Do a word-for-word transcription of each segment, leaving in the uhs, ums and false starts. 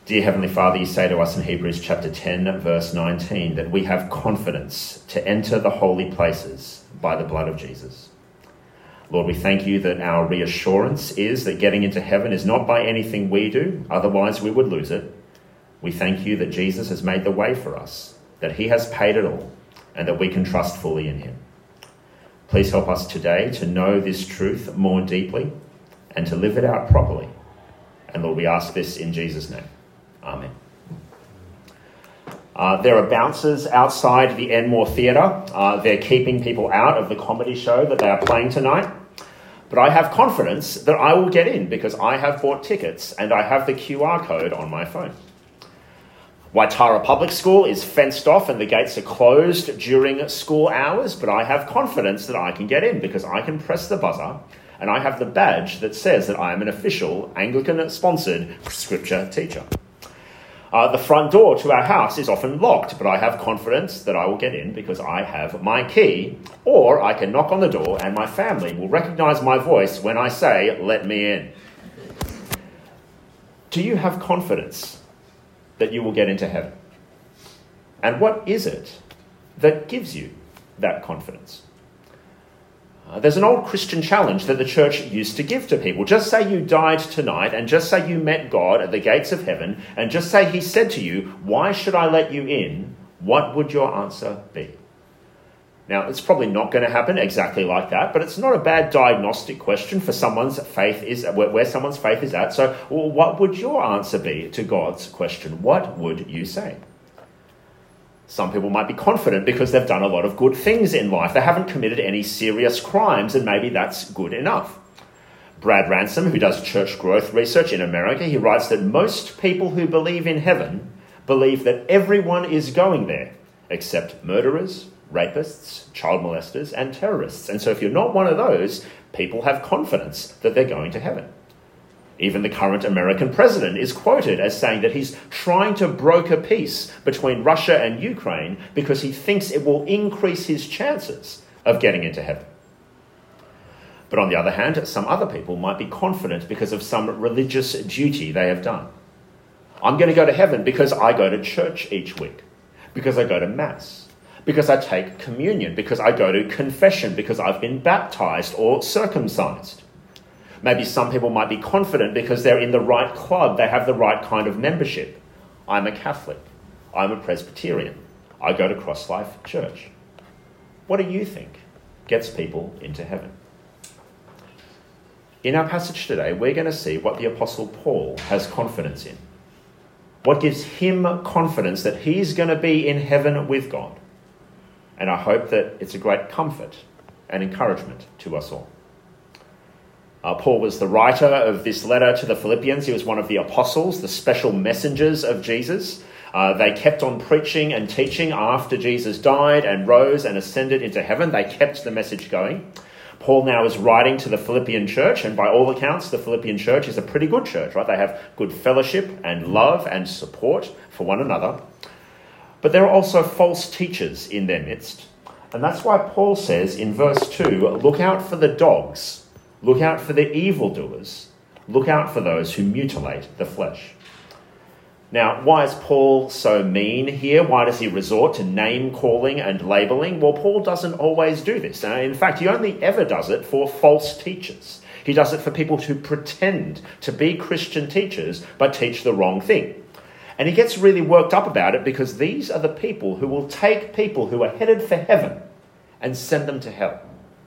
Dear Heavenly Father, you say to us in Hebrews chapter ten, verse nineteen, that we have confidence to enter the holy places by the blood of Jesus. Lord, we thank you that our reassurance is that getting into heaven is not by anything we do, otherwise we would lose it. We thank you that Jesus has made the way for us, that he has paid it all, and that we can trust fully in him. Please help us today to know this truth more deeply and to live it out properly. And Lord, we ask this in Jesus' name. Amen. Uh, there are bouncers outside the Enmore Theatre. Uh, they're keeping people out of the comedy show that they are playing tonight. But I have confidence that I will get in because I have bought tickets and I have the Q R code on my phone. Waitara Public School is fenced off and the gates are closed during school hours, but I have confidence that I can get in because I can press the buzzer and I have the badge that says that I am an official Anglican-sponsored scripture teacher. Uh, the front door to our house is often locked, but I have confidence that I will get in because I have my key, or I can knock on the door and my family will recognise my voice when I say, "Let me in." Do you have confidence that you will get into heaven? And what is it that gives you that confidence? Uh, there's an old Christian challenge that the church used to give to people. Just say you died tonight and just say you met God at the gates of heaven and just say he said to you, "Why should I let you in?" What would your answer be? Now, it's probably not going to happen exactly like that, but it's not a bad diagnostic question for someone's faith is where, where someone's faith is at. So well, what would your answer be to God's question? What would you say? Some people might be confident because they've done a lot of good things in life. They haven't committed any serious crimes, and maybe that's good enough. Brad Ransom, who does church growth research in America, he writes that most people who believe in heaven believe that everyone is going there, except murderers, rapists, child molesters, and terrorists. And so if you're not one of those, people have confidence that they're going to heaven. Even the current American president is quoted as saying that he's trying to broker peace between Russia and Ukraine because he thinks it will increase his chances of getting into heaven. But on the other hand, some other people might be confident because of some religious duty they have done. I'm going to go to heaven because I go to church each week, because I go to Mass, because I take communion, because I go to confession, because I've been baptized or circumcised. Maybe some people might be confident because they're in the right club, they have the right kind of membership. I'm a Catholic. I'm a Presbyterian. I go to Cross Life Church. What do you think gets people into heaven? In our passage today, we're going to see what the Apostle Paul has confidence in. What gives him confidence that he's going to be in heaven with God. And I hope that it's a great comfort and encouragement to us all. Uh, Paul was the writer of this letter to the Philippians. He was one of the apostles, the special messengers of Jesus. Uh, they kept on preaching and teaching after Jesus died and rose and ascended into heaven. They kept the message going. Paul now is writing to the Philippian church, and by all accounts, the Philippian church is a pretty good church, right? They have good fellowship and love and support for one another. But there are also false teachers in their midst. And that's why Paul says in verse two, look out for the dogs. Look out for the evildoers. Look out for those who mutilate the flesh. Now, why is Paul so mean here? Why does he resort to name-calling and labelling? Well, Paul doesn't always do this. Uh, in fact, he only ever does it for false teachers. He does it for people who pretend to be Christian teachers but teach the wrong thing. And he gets really worked up about it because these are the people who will take people who are headed for heaven and send them to hell.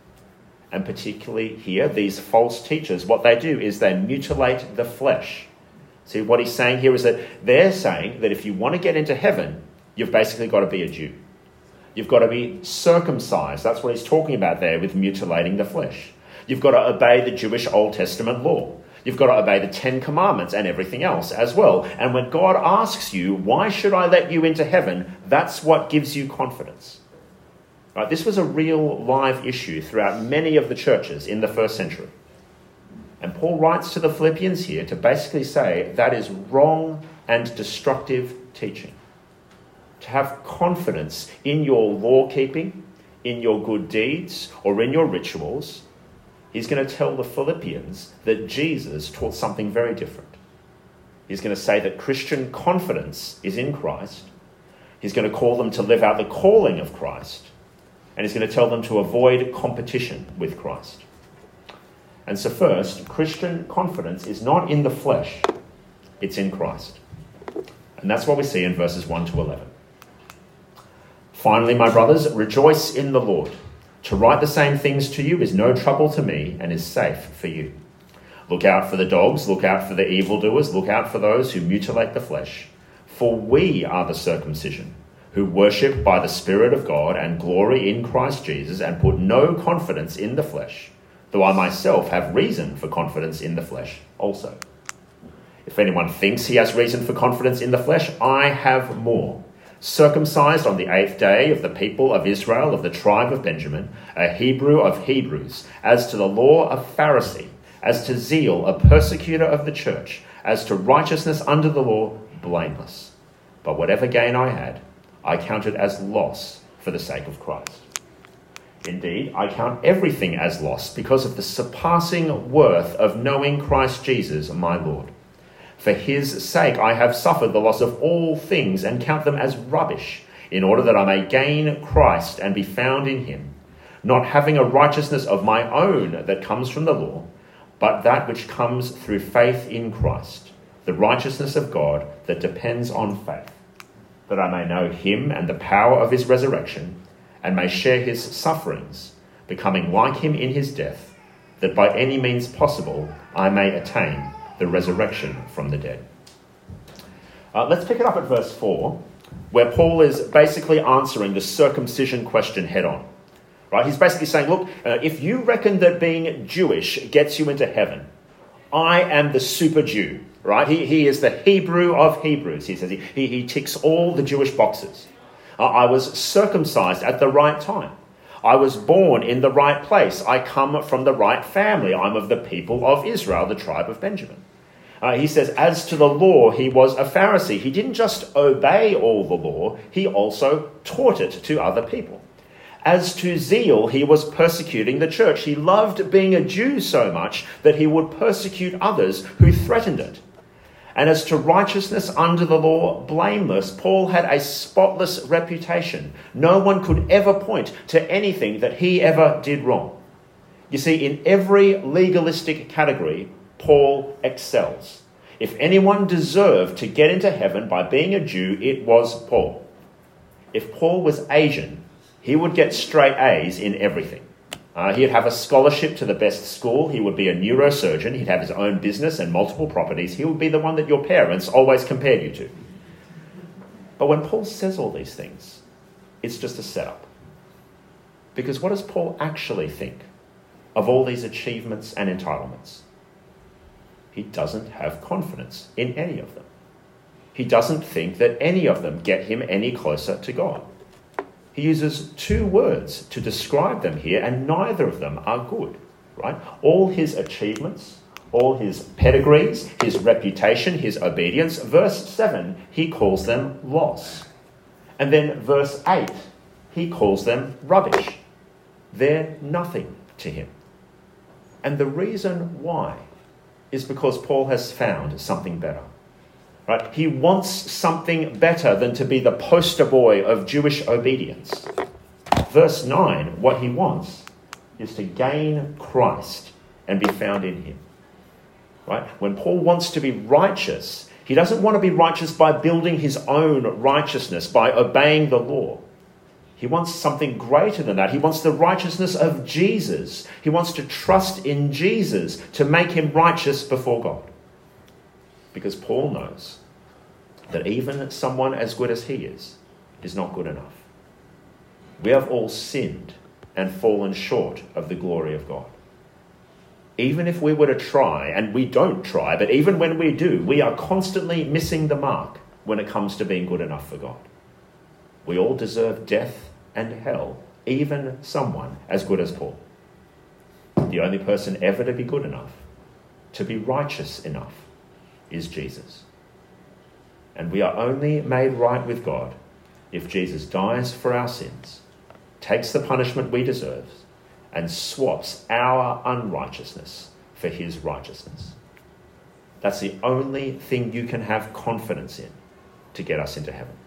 And particularly here, these false teachers, what they do is they mutilate the flesh. See, what he's saying here is that they're saying that if you want to get into heaven, you've basically got to be a Jew. You've got to be circumcised. That's what he's talking about there with mutilating the flesh. You've got to obey the Jewish Old Testament law. You've got to obey the Ten Commandments and everything else as well. And when God asks you, why should I let you into heaven? That's what gives you confidence. Right? This was a real live issue throughout many of the churches in the first century. And Paul writes to the Philippians here to basically say that is wrong and destructive teaching. To have confidence in your law keeping, in your good deeds, or in your rituals, he's going to tell the Philippians that Jesus taught something very different. He's going to say that Christian confidence is in Christ. He's going to call them to live out the calling of Christ. And he's going to tell them to avoid competition with Christ. And so first, Christian confidence is not in the flesh, it's in Christ. And that's what we see in verses one to eleven. Finally, my brothers, rejoice in the Lord. To write the same things to you is no trouble to me and is safe for you. Look out for the dogs, look out for the evildoers, look out for those who mutilate the flesh. For we are the circumcision, who worship by the Spirit of God and glory in Christ Jesus and put no confidence in the flesh, though I myself have reason for confidence in the flesh also. If anyone thinks he has reason for confidence in the flesh, I have more. Circumcised on the eighth day of the people of Israel, of the tribe of Benjamin, a Hebrew of Hebrews, as to the law, a Pharisee, as to zeal, a persecutor of the church, as to righteousness under the law, blameless. But whatever gain I had, I counted as loss for the sake of Christ. Indeed, I count everything as loss because of the surpassing worth of knowing Christ Jesus, my Lord. For his sake I have suffered the loss of all things and count them as rubbish, in order that I may gain Christ and be found in him, not having a righteousness of my own that comes from the law, but that which comes through faith in Christ, the righteousness of God that depends on faith, that I may know him and the power of his resurrection, and may share his sufferings, becoming like him in his death, that by any means possible I may attain the resurrection from the dead. Uh, let's pick it up at verse four, where Paul is basically answering the circumcision question head on. Right? He's basically saying, look, uh, if you reckon that being Jewish gets you into heaven, I am the super Jew. Right? He, he is the Hebrew of Hebrews. He says he, he, he ticks all the Jewish boxes. Uh, I was circumcised at the right time. I was born in the right place. I come from the right family. I'm of the people of Israel, the tribe of Benjamin. Uh, he says, as to the law, he was a Pharisee. He didn't just obey all the law, he also taught it to other people. As to zeal, he was persecuting the church. He loved being a Jew so much that he would persecute others who threatened it. And as to righteousness under the law, blameless, Paul had a spotless reputation. No one could ever point to anything that he ever did wrong. You see, in every legalistic category, Paul excels. If anyone deserved to get into heaven by being a Jew, it was Paul. If Paul was Asian, he would get straight A's in everything. Uh, he'd have a scholarship to the best school. He would be a neurosurgeon. He'd have his own business and multiple properties. He would be the one that your parents always compared you to. But when Paul says all these things, it's just a setup. Because what does Paul actually think of all these achievements and entitlements? He doesn't have confidence in any of them. He doesn't think that any of them get him any closer to God. He uses two words to describe them here, and neither of them are good, right? All his achievements, all his pedigrees, his reputation, his obedience. Verse seven, he calls them loss. And then verse eight, he calls them rubbish. They're nothing to him. And the reason why is because Paul has found something better. Right? He wants something better than to be the poster boy of Jewish obedience. Verse nine, what he wants is to gain Christ and be found in him. Right? When Paul wants to be righteous, he doesn't want to be righteous by building his own righteousness, by obeying the law. He wants something greater than that. He wants the righteousness of Jesus. He wants to trust in Jesus to make him righteous before God. Because Paul knows that even someone as good as he is, is not good enough. We have all sinned and fallen short of the glory of God. Even if we were to try, and we don't try, but even when we do, we are constantly missing the mark when it comes to being good enough for God. We all deserve death and hell, even someone as good as Paul. The only person ever to be good enough, to be righteous enough, is Jesus. And we are only made right with God if Jesus dies for our sins, takes the punishment we deserve, and swaps our unrighteousness for his righteousness. That's the only thing you can have confidence in to get us into heaven.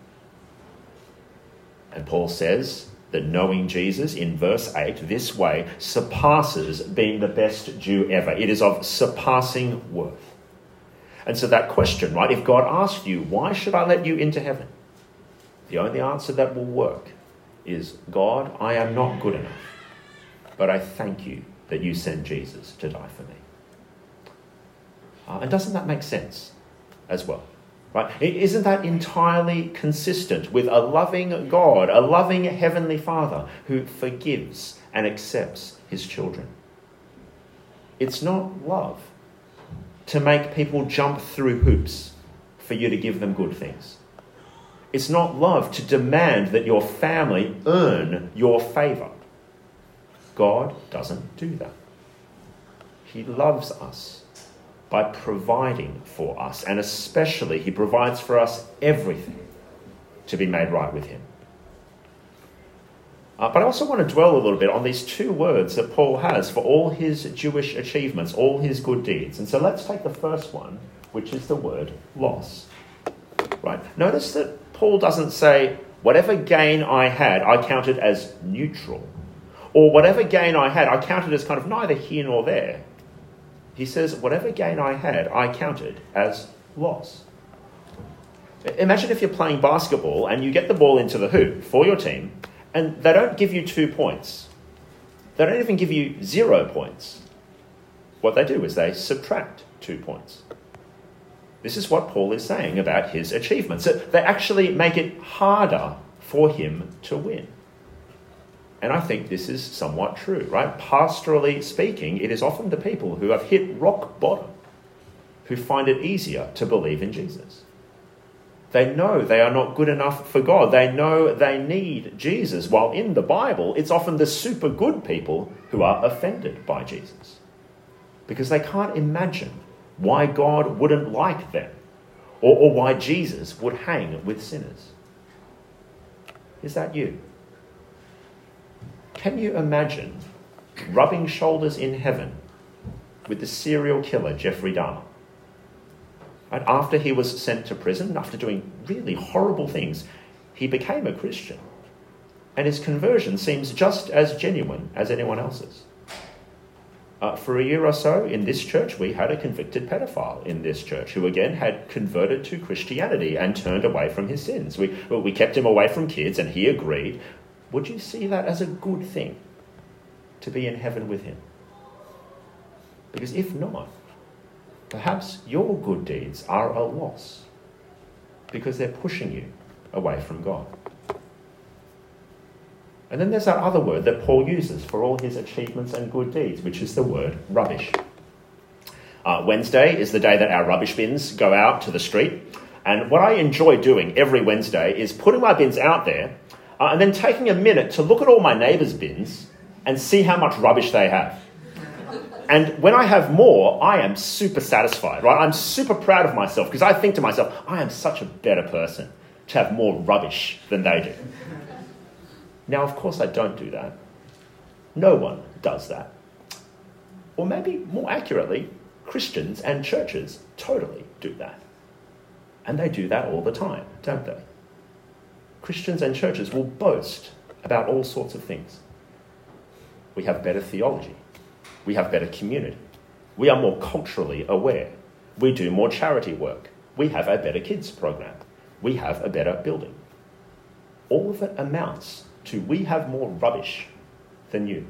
And Paul says that knowing Jesus in verse eight this way surpasses being the best Jew ever. It is of surpassing worth. And so that question, right, if God asked you, why should I let you into heaven? The only answer that will work is, God, I am not good enough, but I thank you that you sent Jesus to die for me. Uh, and doesn't that make sense as well? Right? Isn't that entirely consistent with a loving God, a loving Heavenly Father who forgives and accepts his children? It's not love to make people jump through hoops for you to give them good things. It's not love to demand that your family earn your favour. God doesn't do that. He loves us by providing for us, and especially he provides for us everything to be made right with him. Uh, but I also want to dwell a little bit on these two words that Paul has for all his Jewish achievements, all his good deeds. And so let's take the first one, which is the word loss. Right? Notice that Paul doesn't say, whatever gain I had, I counted as neutral. Or whatever gain I had, I counted as kind of neither here nor there. He says, whatever gain I had, I counted as loss. Imagine if you're playing basketball and you get the ball into the hoop for your team, and they don't give you two points. They don't even give you zero points. What they do is they subtract two points. This is what Paul is saying about his achievements. They actually make it harder for him to win. And I think this is somewhat true, right? Pastorally speaking, it is often the people who have hit rock bottom who find it easier to believe in Jesus. They know they are not good enough for God. They know they need Jesus. While in the Bible, it's often the super good people who are offended by Jesus because they can't imagine why God wouldn't like them or, or why Jesus would hang with sinners. Is that you? Can you imagine rubbing shoulders in heaven with the serial killer Jeffrey Dahmer? Right? After he was sent to prison, after doing really horrible things, he became a Christian. And his conversion seems just as genuine as anyone else's. Uh, for a year or so in this church, we had a convicted pedophile in this church who again had converted to Christianity and turned away from his sins. We, we kept him away from kids and he agreed. Would you see that as a good thing to be in heaven with him? Because if not, perhaps your good deeds are a loss because they're pushing you away from God. And then there's that other word that Paul uses for all his achievements and good deeds, which is the word rubbish. Uh, Wednesday is the day that our rubbish bins go out to the street. And what I enjoy doing every Wednesday is putting my bins out there uh, and then taking a minute to look at all my neighbours' bins and see how much rubbish they have. And when I have more, I am super satisfied, right? I'm super proud of myself because I think to myself, I am such a better person to have more rubbish than they do. Now, of course, I don't do that. No one does that. Or maybe more accurately, Christians and churches totally do that. And they do that all the time, don't they? Christians and churches will boast about all sorts of things. We have better theology. We have better community. We are more culturally aware. We do more charity work. We have a better kids program. We have a better building. All of it amounts to we have more rubbish than you.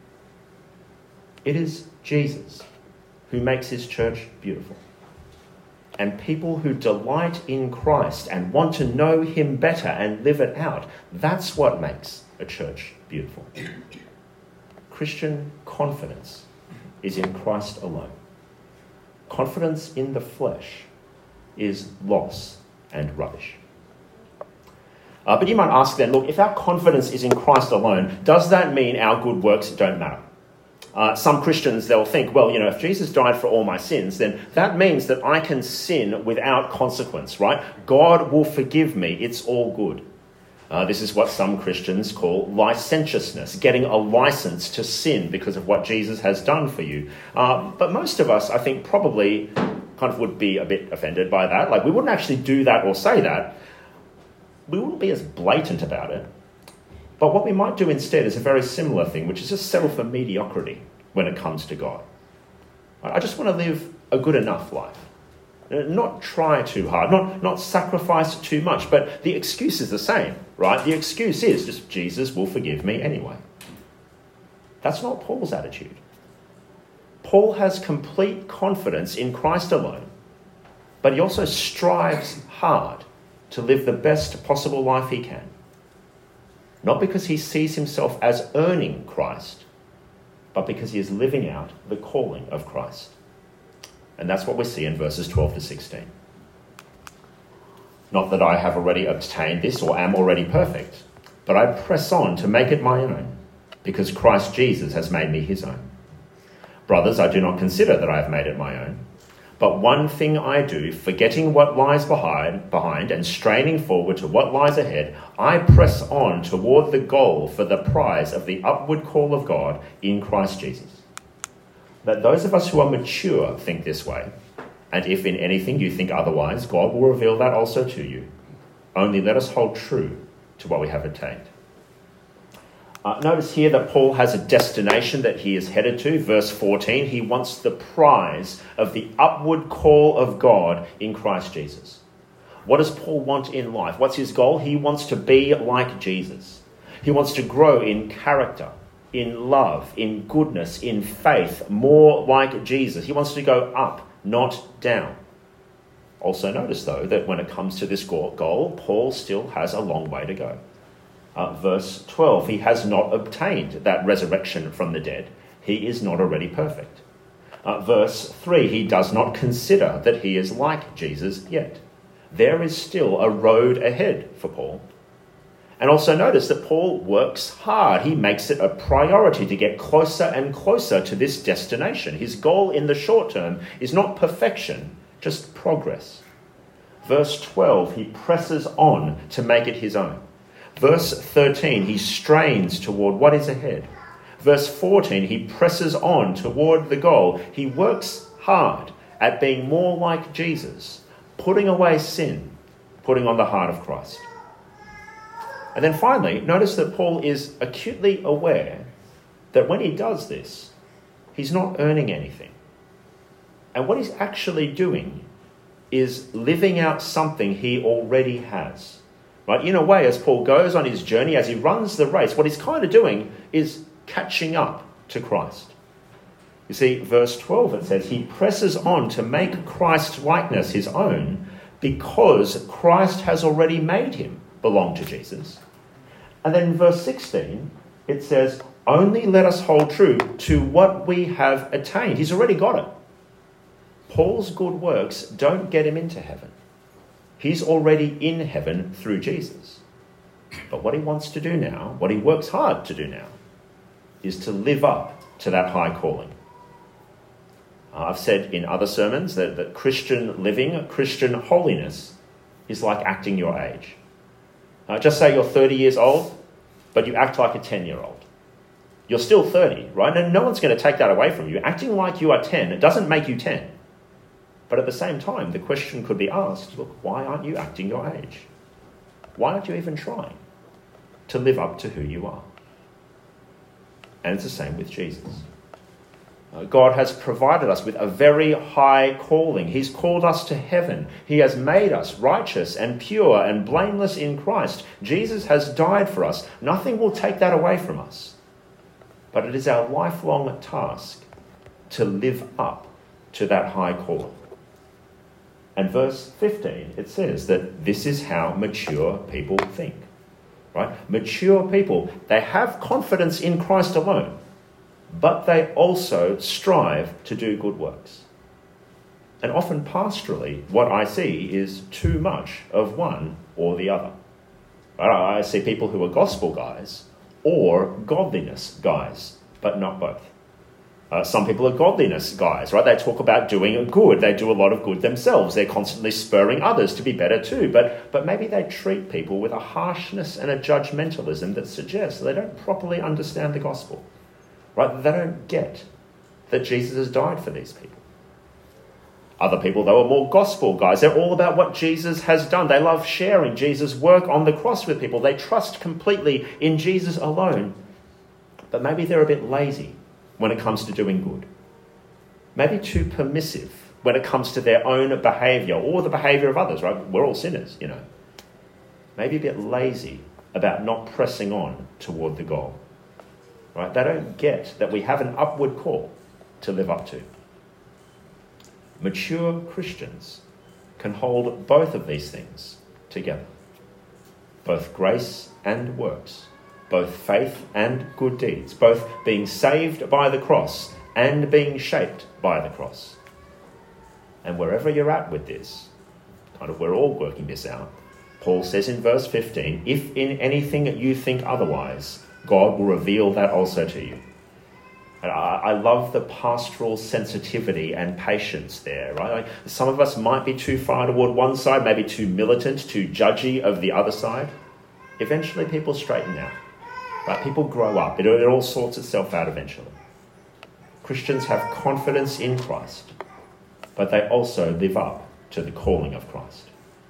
It is Jesus who makes his church beautiful. And people who delight in Christ and want to know him better and live it out, that's what makes a church beautiful. Christian confidence is in Christ alone. Confidence in the flesh is loss and rubbish. Uh, but you might ask then, look, if our confidence is in Christ alone, does that mean our good works don't matter? Uh, some Christians, they'll think, well, you know, if Jesus died for all my sins, then that means that I can sin without consequence, right? God will forgive me. It's all good. Uh, this is what some Christians call licentiousness, getting a license to sin because of what Jesus has done for you. Uh, but most of us, I think, probably kind of would be a bit offended by that. Like, we wouldn't actually do that or say that. We wouldn't be as blatant about it. But what we might do instead is a very similar thing, which is just settle for mediocrity when it comes to God. I just want to live a good enough life. Not try too hard, not, not sacrifice too much, but the excuse is the same, right? The excuse is just Jesus will forgive me anyway. That's not Paul's attitude. Paul has complete confidence in Christ alone, but he also strives hard to live the best possible life he can. Not because he sees himself as earning Christ, but because he is living out the calling of Christ. And that's what we see in verses twelve to sixteen. Not that I have already obtained this or am already perfect, but I press on to make it my own, because Christ Jesus has made me his own. Brothers, I do not consider that I have made it my own, but one thing I do, forgetting what lies behind, behind and straining forward to what lies ahead, I press on toward the goal for the prize of the upward call of God in Christ Jesus. That those of us who are mature think this way, and if in anything you think otherwise, God will reveal that also to you. Only let us hold true to what we have attained. Uh, notice here that Paul has a destination that he is headed to. Verse fourteen, he wants the prize of the upward call of God in Christ Jesus. What does Paul want in life? What's his goal? He wants to be like Jesus. He wants to grow in character, in love, in goodness, in faith, more like Jesus. He wants to go up, not down. Also notice, though, that when it comes to this goal, Paul still has a long way to go. Uh, verse twelve, he has not obtained that resurrection from the dead. He is not already perfect. Uh, verse three, he does not consider that he is like Jesus yet. There is still a road ahead for Paul. And also notice that Paul works hard. He makes it a priority to get closer and closer to this destination. His goal in the short term is not perfection, just progress. Verse twelve, he presses on to make it his own. Verse thirteen, he strains toward what is ahead. Verse fourteen, he presses on toward the goal. He works hard at being more like Jesus, putting away sin, putting on the heart of Christ. And then finally, notice that Paul is acutely aware that when he does this, he's not earning anything. And what he's actually doing is living out something he already has. Right? In a way, as Paul goes on his journey, as he runs the race, what he's kind of doing is catching up to Christ. You see, verse twelve, it says, he presses on to make Christ's likeness his own because Christ has already made him belong to Jesus. And then in verse sixteen, it says, only let us hold true to what we have attained. He's already got it. Paul's good works don't get him into heaven. He's already in heaven through Jesus. But what he wants to do now, what he works hard to do now, is to live up to that high calling. Uh, I've said in other sermons that, that Christian living, Christian holiness, is like acting your age. Uh, just say you're thirty years old, but you act like a ten-year-old. You're still thirty, right? And no one's going to take that away from you. Acting like you are ten, it doesn't make you ten. But at the same time, the question could be asked, look, why aren't you acting your age? Why aren't you even trying to live up to who you are? And it's the same with Jesus. Uh, God has provided us with a very high calling. He's called us to heaven. He has made us righteous and pure and blameless in Christ. Jesus has died for us. Nothing will take that away from us. But it is our lifelong task to live up to that high calling. And verse fifteen, it says that this is how mature people think, right? Mature people, they have confidence in Christ alone, but they also strive to do good works. And often pastorally, what I see is too much of one or the other. Right? I see people who are gospel guys or godliness guys, but not both. Uh, some people are godliness guys, right? They talk about doing good. They do a lot of good themselves. They're constantly spurring others to be better too. But but maybe they treat people with a harshness and a judgmentalism that suggests they don't properly understand the gospel, right? They don't get that Jesus has died for these people. Other people, they were more gospel guys. They're all about what Jesus has done. They love sharing Jesus' work on the cross with people. They trust completely in Jesus alone. But maybe they're a bit lazy when it comes to doing good. Maybe too permissive when it comes to their own behaviour or the behaviour of others, right? We're all sinners, you know. Maybe a bit lazy about not pressing on toward the goal, right? They don't get that we have an upward call to live up to. Mature Christians can hold both of these things together, both grace and works, both faith and good deeds, both being saved by the cross and being shaped by the cross. And wherever you're at with this, kind of we're all working this out, Paul says in verse fifteen, if in anything you think otherwise, God will reveal that also to you. And I, I love the pastoral sensitivity and patience there, right? Like some of us might be too far toward one side, maybe too militant, too judgy of the other side. Eventually people straighten out, right? People grow up. It, it all sorts itself out eventually. Christians have confidence in Christ, but they also live up to the calling of Christ.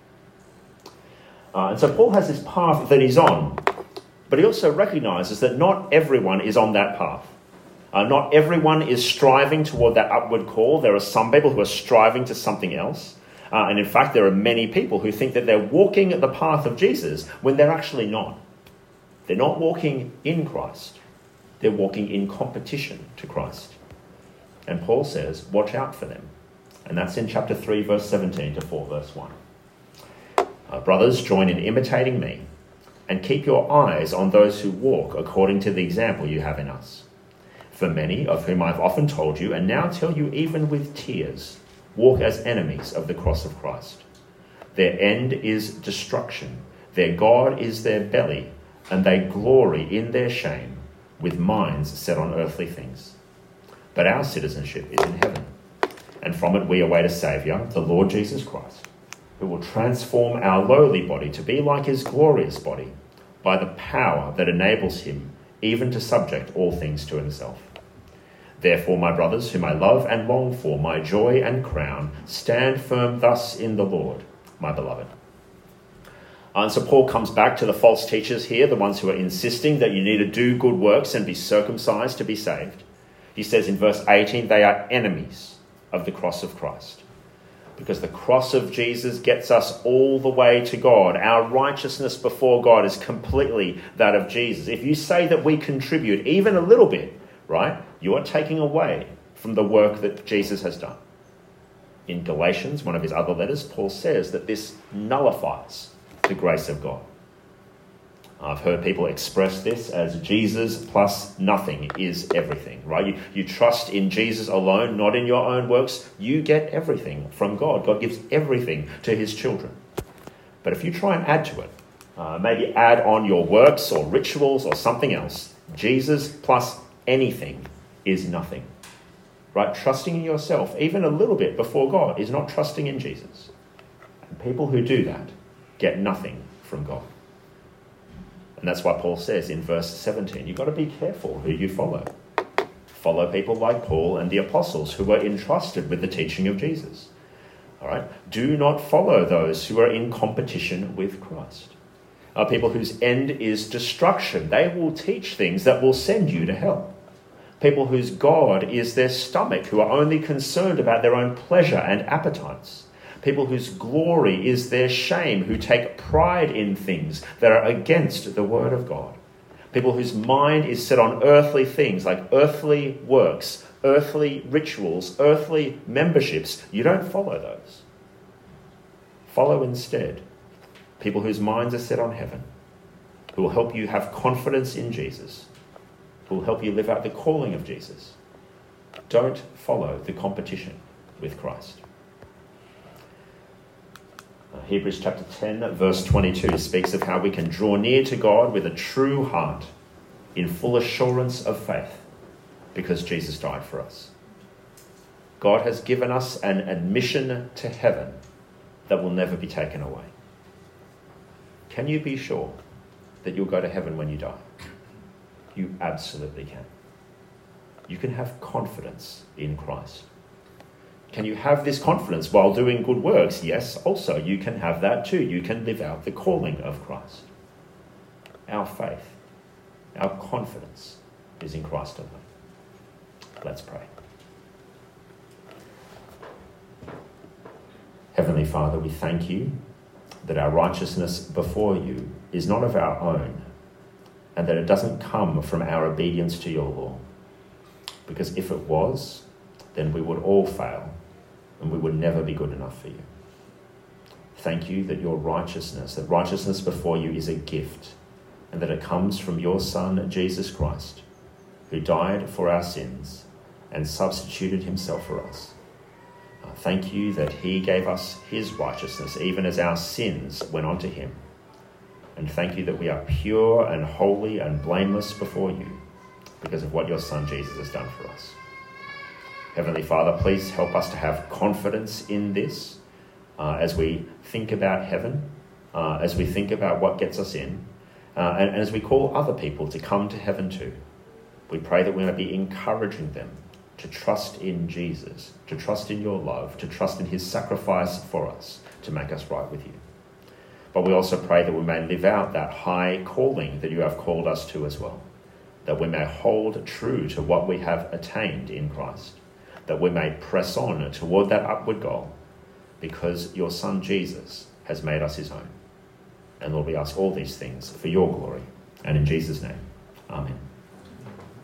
Uh, and so Paul has this path that he's on, but he also recognises that not everyone is on that path. Uh, not everyone is striving toward that upward call. There are some people who are striving to something else. Uh, and in fact, there are many people who think that they're walking the path of Jesus when they're actually not. They're not walking in Christ. They're walking in competition to Christ. And Paul says, watch out for them. And that's in chapter three, verse seventeen to four, verse one. Uh, Brothers, join in imitating me and keep your eyes on those who walk according to the example you have in us. For many, of whom I've often told you, and now tell you even with tears, walk as enemies of the cross of Christ. Their end is destruction. Their God is their belly, and they glory in their shame, with minds set on earthly things. But our citizenship is in heaven, and from it we await a Saviour, the Lord Jesus Christ, who will transform our lowly body to be like his glorious body, by the power that enables him even to subject all things to himself. Therefore, my brothers, whom I love and long for, my joy and crown, stand firm thus in the Lord, my beloved. And so Paul comes back to the false teachers here, the ones who are insisting that you need to do good works and be circumcised to be saved. He says in verse eighteen, they are enemies of the cross of Christ. Because the cross of Jesus gets us all the way to God. Our righteousness before God is completely that of Jesus. If you say that we contribute even a little bit, right, you are taking away from the work that Jesus has done. In Galatians, one of his other letters, Paul says that this nullifies the grace of God. I've heard people express this as Jesus plus nothing is everything, right? You, you trust in Jesus alone, not in your own works. You get everything from God. God gives everything to his children. But if you try and add to it, uh, maybe add on your works or rituals or something else, Jesus plus anything is nothing, right? Trusting in yourself, even a little bit before God, is not trusting in Jesus. And people who do that get nothing from God. And that's why Paul says in verse seventeen, you've got to be careful who you follow. Follow people like Paul and the apostles who were entrusted with the teaching of Jesus. All right? Do not follow those who are in competition with Christ. Uh, people whose end is destruction. They will teach things that will send you to hell. People whose God is their stomach, who are only concerned about their own pleasure and appetites. People whose glory is their shame, who take pride in things that are against the word of God. People whose mind is set on earthly things like earthly works, earthly rituals, earthly memberships. You don't follow those. Follow instead people whose minds are set on heaven, who will help you have confidence in Jesus, who will help you live out the calling of Jesus. Don't follow the competition with Christ. Hebrews chapter ten, verse twenty-two speaks of how we can draw near to God with a true heart in full assurance of faith because Jesus died for us. God has given us an admission to heaven that will never be taken away. Can you be sure that you'll go to heaven when you die? You absolutely can. You can have confidence in Christ. Can you have this confidence while doing good works? Yes, also you can have that too. You can live out the calling of Christ. Our faith, our confidence is in Christ alone. Let's pray. Heavenly Father, we thank you that our righteousness before you is not of our own, and that it doesn't come from our obedience to your law. Because if it was, then we would all fail, and we would never be good enough for you. Thank you that your righteousness, that righteousness before you is a gift, and that it comes from your Son, Jesus Christ, who died for our sins and substituted himself for us. Uh, thank you that he gave us his righteousness, even as our sins went on to him. And thank you that we are pure and holy and blameless before you because of what your Son Jesus has done for us. Heavenly Father, please help us to have confidence in this uh, as we think about heaven, uh, as we think about what gets us in, uh, and, and as we call other people to come to heaven too. We pray that we may be encouraging them to trust in Jesus, to trust in your love, to trust in his sacrifice for us, to make us right with you. But we also pray that we may live out that high calling that you have called us to as well, that we may hold true to what we have attained in Christ, that we may press on toward that upward goal, because your Son Jesus has made us his own. And Lord, we ask all these things for your glory, and in Jesus' name, amen.